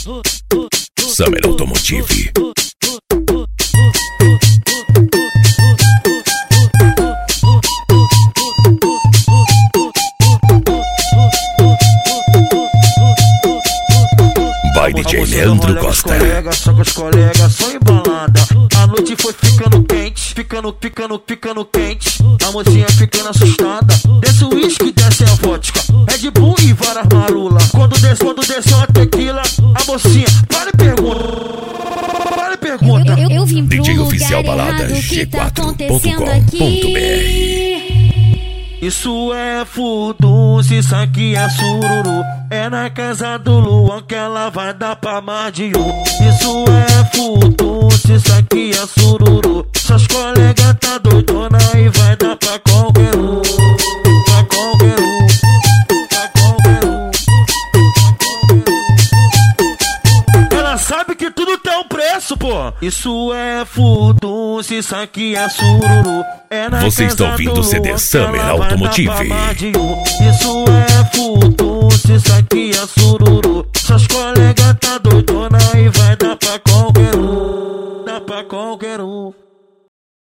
Summer Automotive. Vai DJ Leandro Costa. Só que os colegas são embalada. A noite foi ficando quente, ficando quente. A mocinha ficando assustada. Desce o uísque, desce a vodka, Red Bull e várias marula. Quando desceu a tequila, a mocinha para e pergunta. Eu vim pro DJ lugar Oficial Balada errado, que tá acontecendo G4.com.br. aqui? Isso é furdunço, isso aqui é sururu. É na casa do Luan que ela vai dar pra mais de um. Isso é furdunço, isso aqui é sururu. Seus colegas tá doidona e vai dar pra qualquer um. Pra qualquer um. Pra qualquer um. Ela sabe que tudo tem um preço, pô. Isso é furdunço, isso aqui é sururu. Você está ouvindo o CD Summer Automotive. Isso é furdunço, isso aqui é sururu. Seus colegas